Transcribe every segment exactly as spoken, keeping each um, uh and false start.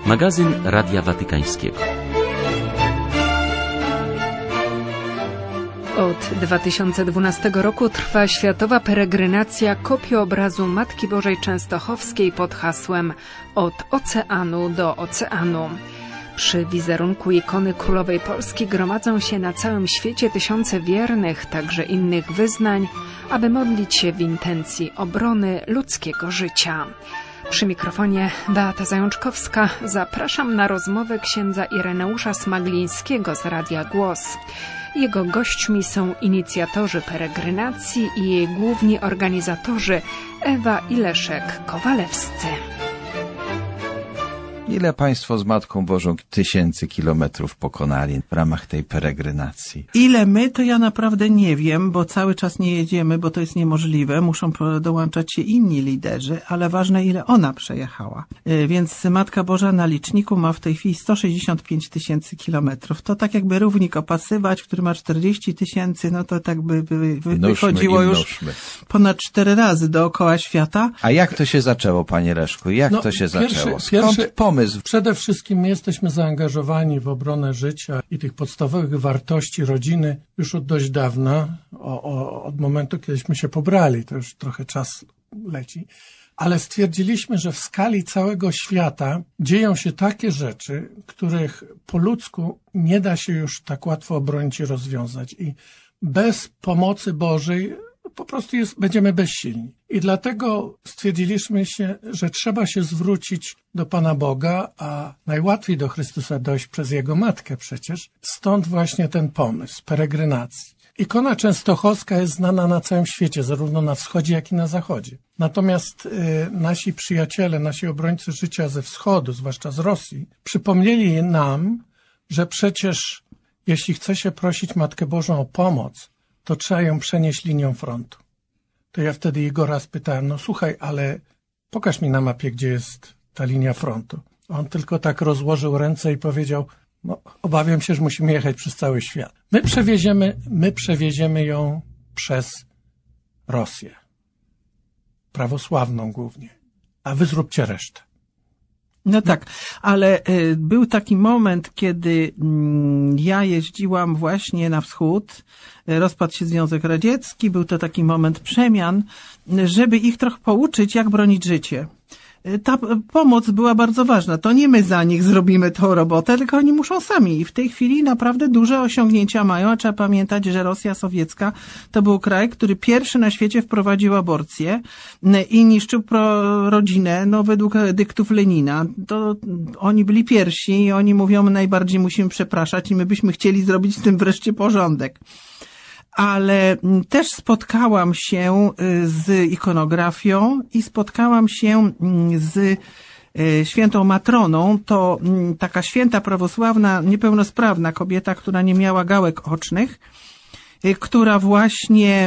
Magazyn Radia Watykańskiego. Od dwa tysiące dwunastego roku trwa światowa peregrinacja kopiobrazu Matki Bożej Częstochowskiej pod hasłem Od oceanu do oceanu. Przy wizerunku ikony Królowej Polski gromadzą się na całym świecie tysiące wiernych, także innych wyznań, aby modlić się w intencji obrony ludzkiego życia. Przy mikrofonie Beata Zajączkowska. Zapraszam na rozmowę księdza Ireneusza Smaglińskiego z Radia Głos. Jego gośćmi są inicjatorzy peregrynacji i jej główni organizatorzy Ewa i Leszek Kowalewscy. Ile Państwo z Matką Bożą tysięcy kilometrów pokonali w ramach tej peregrynacji? Ile my, to ja naprawdę nie wiem, bo cały czas nie jedziemy, bo to jest niemożliwe. Muszą dołączać się inni liderzy, ale ważne, ile ona przejechała. Więc Matka Boża na liczniku ma w tej chwili sto sześćdziesiąt pięć tysięcy kilometrów. To tak jakby równik opasywać, który ma czterdzieści tysięcy, no to tak by, by, by wychodziło już ponad cztery razy dookoła świata. A jak to się zaczęło, panie Leszku? Jak no, to się pierwszy, zaczęło? Skąd pierwszy... pomysł? Przede wszystkim my jesteśmy zaangażowani w obronę życia i tych podstawowych wartości rodziny już od dość dawna, o, o, od momentu, kiedyśmy się pobrali, to już trochę czas leci, ale stwierdziliśmy, że w skali całego świata dzieją się takie rzeczy, których po ludzku nie da się już tak łatwo obronić i rozwiązać i bez pomocy Bożej po prostu jest, będziemy bezsilni. I dlatego stwierdziliśmy się, że trzeba się zwrócić do Pana Boga, a najłatwiej do Chrystusa dojść przez Jego Matkę przecież. Stąd właśnie ten pomysł peregrynacji. Ikona częstochowska jest znana na całym świecie, zarówno na wschodzie, jak i na zachodzie. Natomiast y, nasi przyjaciele, nasi obrońcy życia ze wschodu, zwłaszcza z Rosji, przypomnieli nam, że przecież jeśli chce się prosić Matkę Bożą o pomoc, to trzeba ją przenieść linią frontu. To ja wtedy Igora spytałem, no słuchaj, ale pokaż mi na mapie, gdzie jest ta linia frontu. On tylko tak rozłożył ręce i powiedział, no obawiam się, że musimy jechać przez cały świat. My przewieziemy, my przewieziemy ją przez Rosję. Prawosławną głównie. A wy zróbcie resztę. No tak, ale y, był taki moment, kiedy y, ja jeździłam właśnie na wschód, y, rozpadł się Związek Radziecki, był to taki moment przemian, y, żeby ich trochę pouczyć, jak bronić życie. Y, ta y, pomoc była bardzo ważna. To nie my za nich zrobimy tą robotę, tylko oni muszą sami. I w tej chwili naprawdę duże osiągnięcia mają, a trzeba pamiętać, że Rosja sowiecka to był kraj, który pierwszy na świecie wprowadził aborcję y, i niszczył pro, rodzinę, no według dyktów Lenina. To oni byli pierwsi i oni mówią, najbardziej musimy przepraszać i my byśmy chcieli zrobić z tym wreszcie porządek. Ale też spotkałam się z ikonografią i spotkałam się z świętą Matroną. To taka święta prawosławna, niepełnosprawna kobieta, która nie miała gałek ocznych, która właśnie,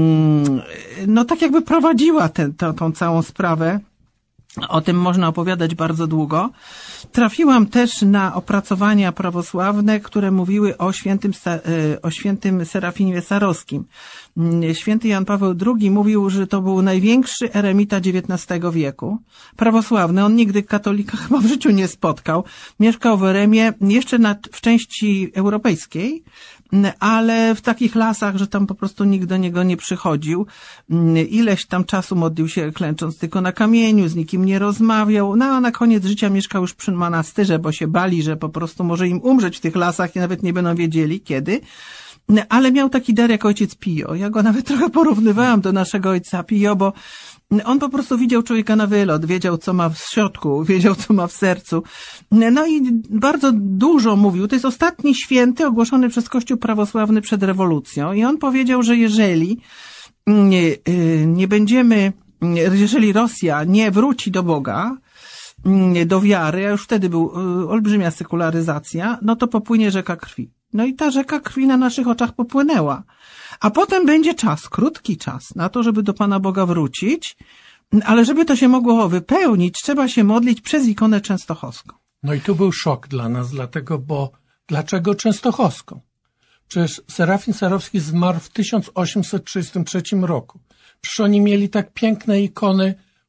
no tak jakby prowadziła tę, tę, tą całą sprawę. O tym można opowiadać bardzo długo. Trafiłam też na opracowania prawosławne, które mówiły o świętym, o świętym Serafinie Sarowskim. Święty Jan Paweł drugi mówił, że to był największy eremita dziewiętnastego wieku. Prawosławny. On nigdy katolika chyba w życiu nie spotkał. Mieszkał w Eremie, jeszcze na, w części europejskiej, ale w takich lasach, że tam po prostu nikt do niego nie przychodził. Ileś tam czasu modlił się klęcząc tylko na kamieniu, z nikim nie rozmawiał. No a na koniec życia mieszkał już przy monastyrze, bo się bali, że po prostu może im umrzeć w tych lasach i nawet nie będą wiedzieli kiedy. Ale miał taki dar jak ojciec Pio. Ja go nawet trochę porównywałam do naszego ojca Pio, bo on po prostu widział człowieka na wylot, wiedział co ma w środku, wiedział co ma w sercu. No i bardzo dużo mówił. To jest ostatni święty ogłoszony przez Kościół prawosławny przed rewolucją. I on powiedział, że jeżeli nie, nie będziemy, jeżeli Rosja nie wróci do Boga, do wiary, a już wtedy był olbrzymia sekularyzacja, no to popłynie rzeka krwi. No i ta rzeka krwi na naszych oczach popłynęła. A potem będzie czas, krótki czas na to, żeby do Pana Boga wrócić, ale żeby to się mogło wypełnić, trzeba się modlić przez ikonę częstochowską. No i tu był szok dla nas, dlatego, bo dlaczego częstochowską? Przecież Serafin Sarowski zmarł w tysiąc osiemset trzydziestym trzecim roku. Przecież oni mieli tak piękne ikony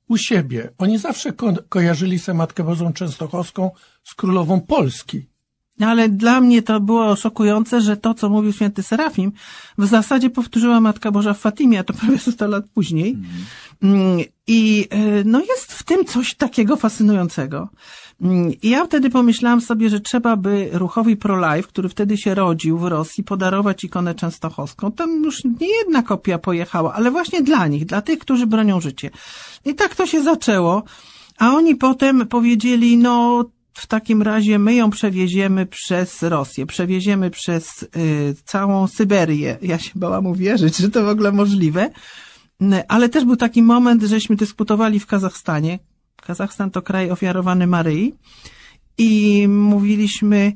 u siebie. Oni zawsze ko- kojarzyli sobie Matkę Bożą Częstochowską z królową Polski. Ale dla mnie to było szokujące, że to, co mówił święty Serafim, w zasadzie powtórzyła Matka Boża w Fatimie, a to prawie sto lat później. Mm. I no jest w tym coś takiego fascynującego. I ja wtedy pomyślałam sobie, że trzeba by ruchowi pro-life, który wtedy się rodził w Rosji, podarować ikonę częstochowską. Tam już nie jedna kopia pojechała, ale właśnie dla nich, dla tych, którzy bronią życie. I tak to się zaczęło, a oni potem powiedzieli, no w takim razie my ją przewieziemy przez Rosję, przewieziemy przez y, całą Syberię. Ja się bałam uwierzyć, że to w ogóle możliwe. Ale też był taki moment, żeśmy dyskutowali w Kazachstanie. Kazachstan to kraj ofiarowany Maryi i mówiliśmy,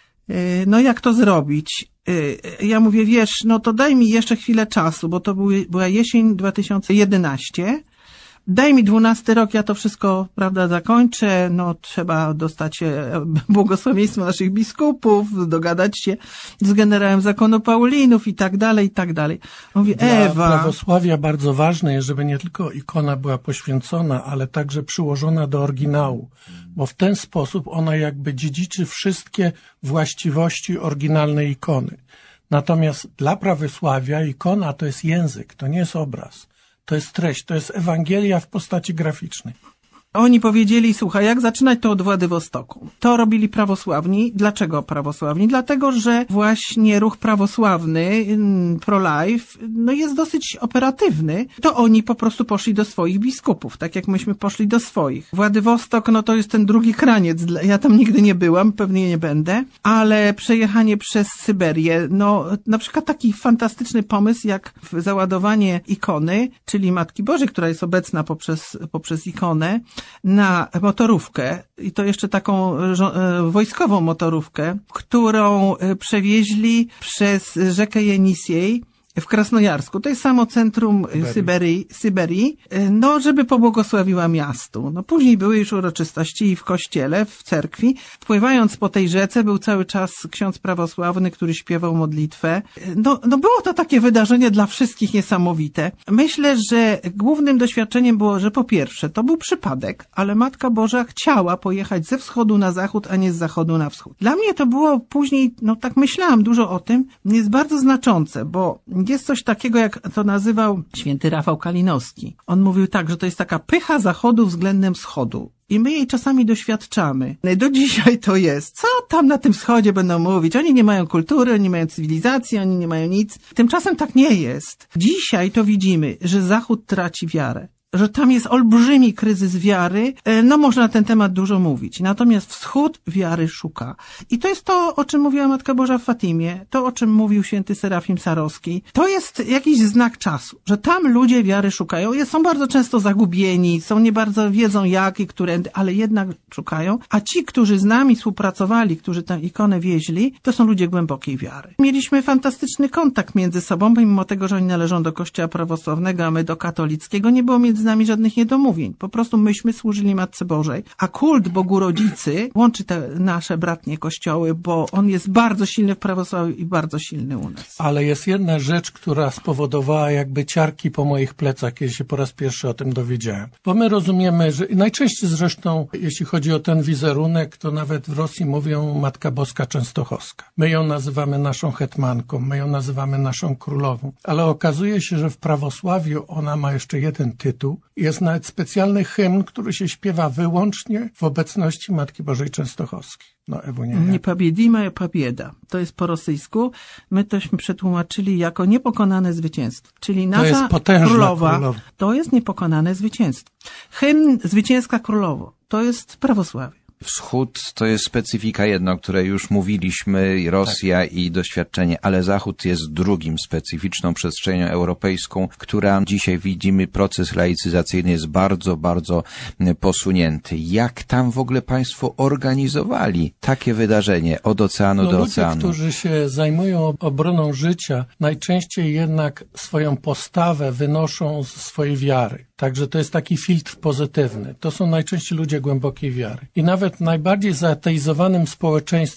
no jak to zrobić? Ja mówię, wiesz, no to daj mi jeszcze chwilę czasu, bo to były, była jesień dwa tysiące jedenasty. Daj mi dwunasty rok, ja to wszystko, prawda, zakończę, no trzeba dostać błogosławieństwo naszych biskupów, dogadać się z generałem zakonu Paulinów i tak dalej, i tak dalej. Mówię, Dla Ewa... prawosławia bardzo ważne jest, żeby nie tylko ikona była poświęcona, ale także przyłożona do oryginału, bo w ten sposób ona jakby dziedziczy wszystkie właściwości oryginalnej ikony. Natomiast dla prawosławia ikona to jest język, to nie jest obraz. To jest treść, to jest Ewangelia w postaci graficznej. Oni powiedzieli, słuchaj, jak zaczynać to od Władywostoku. To robili prawosławni. Dlaczego prawosławni? Dlatego, że właśnie ruch prawosławny, pro-life, no jest dosyć operatywny. To oni po prostu poszli do swoich biskupów, tak jak myśmy poszli do swoich. Władywostok, no to jest ten drugi kraniec. Ja tam nigdy nie byłam, pewnie nie będę, ale przejechanie przez Syberię, no na przykład taki fantastyczny pomysł, jak załadowanie ikony, czyli Matki Bożej, która jest obecna poprzez, poprzez ikonę, na motorówkę i to jeszcze taką wojskową motorówkę, którą przewieźli przez rzekę Jenisiej w Krasnojarsku. To jest samo centrum Syberii, Syberii, no żeby pobłogosławiła miastu. No później były już uroczystości i w kościele, w cerkwi. Pływając po tej rzece był cały czas ksiądz prawosławny, który śpiewał modlitwę. No, no było to takie wydarzenie dla wszystkich niesamowite. Myślę, że głównym doświadczeniem było, że po pierwsze to był przypadek, ale Matka Boża chciała pojechać ze wschodu na zachód, a nie z zachodu na wschód. Dla mnie to było później, no tak myślałam dużo o tym, jest bardzo znaczące, bo jest coś takiego, jak to nazywał święty Rafał Kalinowski. On mówił tak, że to jest taka pycha zachodu względem wschodu. I my jej czasami doświadczamy. Do dzisiaj to jest. Co tam na tym wschodzie będą mówić? Oni nie mają kultury, oni nie mają cywilizacji, oni nie mają nic. Tymczasem tak nie jest. Dzisiaj to widzimy, że Zachód traci wiarę. Że tam jest olbrzymi kryzys wiary, no można na ten temat dużo mówić. Natomiast wschód wiary szuka. I to jest to, o czym mówiła Matka Boża w Fatimie, to, o czym mówił święty Serafim Sarowski. To jest jakiś znak czasu, że tam ludzie wiary szukają. Są bardzo często zagubieni, są nie bardzo wiedzą jak i którędy, ale jednak szukają. A ci, którzy z nami współpracowali, którzy tę ikonę wieźli, to są ludzie głębokiej wiary. Mieliśmy fantastyczny kontakt między sobą, mimo tego, że oni należą do kościoła prawosławnego, a my do katolickiego. Nie było między z nami żadnych niedomówień. Po prostu myśmy służyli Matce Bożej. A kult Bogu Rodzicy łączy te nasze bratnie kościoły, bo on jest bardzo silny w prawosławiu i bardzo silny u nas. Ale jest jedna rzecz, która spowodowała jakby ciarki po moich plecach, kiedy się po raz pierwszy o tym dowiedziałem. Bo my rozumiemy, że najczęściej zresztą, jeśli chodzi o ten wizerunek, to nawet w Rosji mówią Matka Boska Częstochowska. My ją nazywamy naszą hetmanką, my ją nazywamy naszą królową. Ale okazuje się, że w prawosławiu ona ma jeszcze jeden tytuł. Jest nawet specjalny hymn, który się śpiewa wyłącznie w obecności Matki Bożej Częstochowskiej. No, Ewunia. Nie pobiedima, pobieda. To jest po rosyjsku. My tośmy przetłumaczyli jako niepokonane zwycięstwo. Czyli nasza to jest potężna królowa, królowa. To jest niepokonane zwycięstwo. Hymn Zwycięska Królowo. To jest prawosławie. Wschód to jest specyfika jedno, o której już mówiliśmy, Rosja tak. i doświadczenie, ale Zachód jest drugim specyficzną przestrzenią europejską, która dzisiaj widzimy, proces laicyzacyjny jest bardzo, bardzo posunięty. Jak tam w ogóle państwo organizowali takie wydarzenie od oceanu no, do ludzie, oceanu? Którzy się zajmują obroną życia, najczęściej jednak swoją postawę wynoszą z swojej wiary. Także to jest taki filtr pozytywny. To są najczęściej ludzie głębokiej wiary. I nawet w najbardziej zaateizowanym społeczeństwie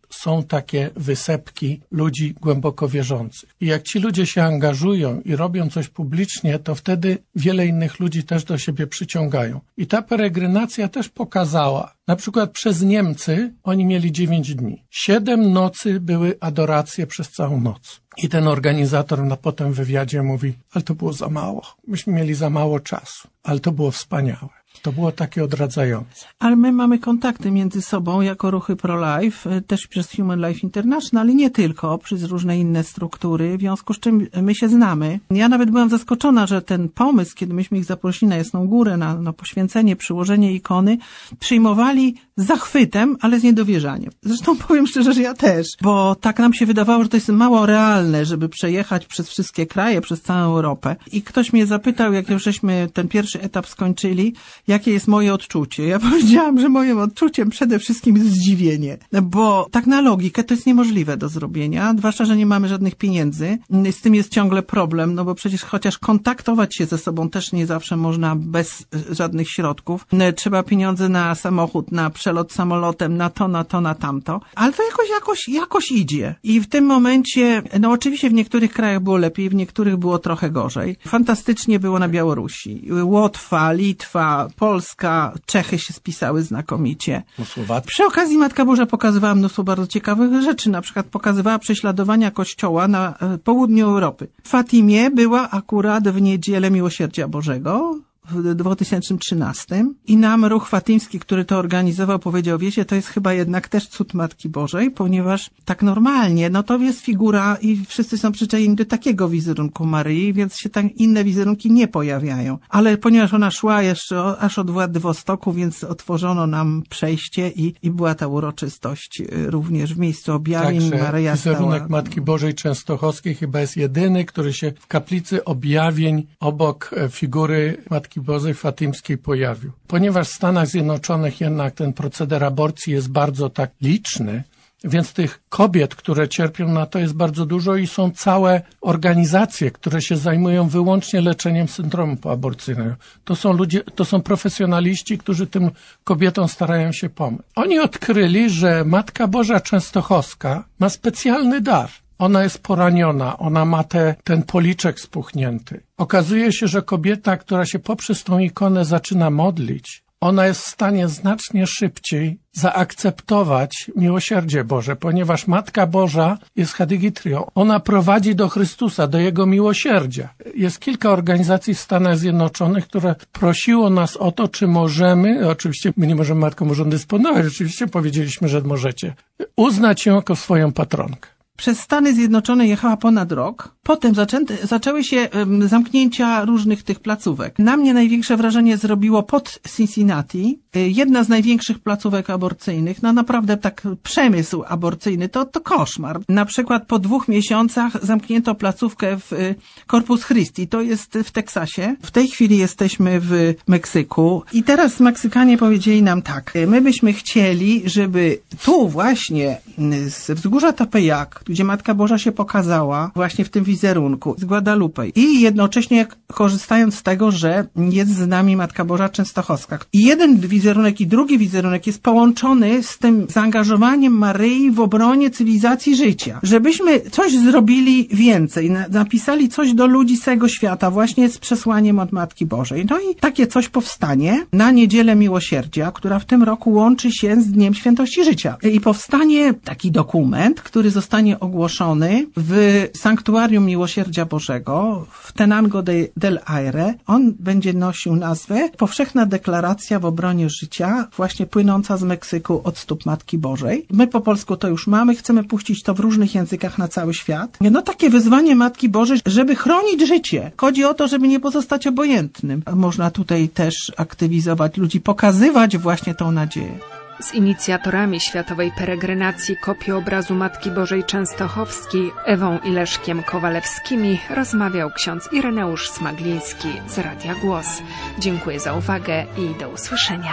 są takie wysepki ludzi głęboko wierzących. I jak ci ludzie się angażują i robią coś publicznie, to wtedy wiele innych ludzi też do siebie przyciągają. I ta peregrynacja też pokazała, na przykład przez Niemcy oni mieli dziewięć dni. Siedem nocy były adoracje przez całą noc. I ten organizator na potem wywiadzie mówi, ale to było za mało. Myśmy mieli za mało czasu, ale to było wspaniałe. To było takie odradzające. Ale my mamy kontakty między sobą jako ruchy pro-life, też przez Human Life International i nie tylko, przez różne inne struktury, w związku z czym my się znamy. Ja nawet byłam zaskoczona, że ten pomysł, kiedy myśmy ich zaprosili na Jasną Górę, na, na poświęcenie, przyłożenie ikony, przyjmowali z zachwytem, ale z niedowierzaniem. Zresztą powiem szczerze, że ja też, bo tak nam się wydawało, że to jest mało realne, żeby przejechać przez wszystkie kraje, przez całą Europę. I ktoś mnie zapytał, jak już żeśmy ten pierwszy etap skończyli, jakie jest moje odczucie. Ja powiedziałam, że moim odczuciem przede wszystkim jest zdziwienie, bo tak na logikę to jest niemożliwe do zrobienia, zwłaszcza, że nie mamy żadnych pieniędzy. Z tym jest ciągle problem, no bo przecież chociaż kontaktować się ze sobą też nie zawsze można bez żadnych środków. Trzeba pieniądze na samochód, na przelot samolotem, na to, na to, na tamto, ale to jakoś, jakoś, jakoś idzie. I w tym momencie, no oczywiście w niektórych krajach było lepiej, w niektórych było trochę gorzej. Fantastycznie było na Białorusi. Łotwa, Litwa, Polska, Czechy się spisały znakomicie. Przy okazji Matka Boża pokazywała mnóstwo bardzo ciekawych rzeczy. Na przykład pokazywała prześladowania Kościoła na południu Europy. W Fatimie była akurat w Niedzielę Miłosierdzia Bożego w dwa tysiące trzynastym i nam ruch fatimski, który to organizował, powiedział, wiecie, to jest chyba jednak też cud Matki Bożej, ponieważ tak normalnie, no to jest figura i wszyscy są przyczajeni do takiego wizerunku Maryi, więc się tak inne wizerunki nie pojawiają. Ale ponieważ ona szła jeszcze aż od Władywostoku, więc otworzono nam przejście i, i była ta uroczystość również w miejscu objawień. Także Maryja wizerunek stała... Matki Bożej Częstochowskiej chyba jest jedyny, który się w kaplicy objawień obok figury Matki Bożej Fatimskiej pojawił. Ponieważ w Stanach Zjednoczonych jednak ten proceder aborcji jest bardzo tak liczny, więc tych kobiet, które cierpią na to jest bardzo dużo i są całe organizacje, które się zajmują wyłącznie leczeniem syndromu poaborcyjnego. To są ludzie, to są profesjonaliści, którzy tym kobietom starają się pomóc. Oni odkryli, że Matka Boża Częstochowska ma specjalny dar. Ona jest poraniona, ona ma te, ten policzek spuchnięty. Okazuje się, że kobieta, która się poprzez tą ikonę zaczyna modlić, ona jest w stanie znacznie szybciej zaakceptować miłosierdzie Boże, ponieważ Matka Boża jest chadygitrią. Ona prowadzi do Chrystusa, do Jego miłosierdzia. Jest kilka organizacji w Stanach Zjednoczonych, które prosiło nas o to, czy możemy, oczywiście my nie możemy Matką Bożą dysponować, oczywiście powiedzieliśmy, że możecie, uznać ją jako swoją patronkę. Przez Stany Zjednoczone jechała ponad rok. Potem zaczęty, zaczęły się um, zamknięcia różnych tych placówek. Na mnie największe wrażenie zrobiło pod Cincinnati, y, jedna z największych placówek aborcyjnych. No naprawdę tak przemysł aborcyjny to, to koszmar. Na przykład po dwóch miesiącach zamknięto placówkę w y, Corpus Christi, to jest w Teksasie. W tej chwili jesteśmy w Meksyku i teraz Meksykanie powiedzieli nam tak. Y, my byśmy chcieli, żeby tu właśnie y, z wzgórza Tepeyac, gdzie Matka Boża się pokazała właśnie w tym wizerunku z Guadalupe i jednocześnie korzystając z tego, że jest z nami Matka Boża Częstochowska. I jeden wizerunek i drugi wizerunek jest połączony z tym zaangażowaniem Maryi w obronie cywilizacji życia. Żebyśmy coś zrobili więcej, napisali coś do ludzi z całego świata właśnie z przesłaniem od Matki Bożej. No i takie coś powstanie na Niedzielę Miłosierdzia, która w tym roku łączy się z Dniem Świętości Życia. I powstanie taki dokument, który zostanie ogłoszony w Sanktuarium Miłosierdzia Bożego w Tenango de, del Aire. On będzie nosił nazwę Powszechna Deklaracja w obronie życia, właśnie płynąca z Meksyku od stóp Matki Bożej. My po polsku to już mamy, chcemy puścić to w różnych językach na cały świat. No takie wyzwanie Matki Bożej, żeby chronić życie. Chodzi o to, żeby nie pozostać obojętnym. Można tutaj też aktywizować ludzi, pokazywać właśnie tą nadzieję. Z inicjatorami Światowej Peregrynacji kopii obrazu Matki Bożej Częstochowskiej Ewą i Leszkiem Kowalewskimi rozmawiał ksiądz Ireneusz Smagliński z Radia Głos. Dziękuję za uwagę i do usłyszenia.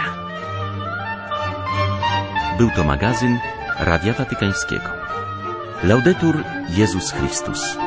Był to magazyn Radia Watykańskiego. Laudetur Jezus Chrystus.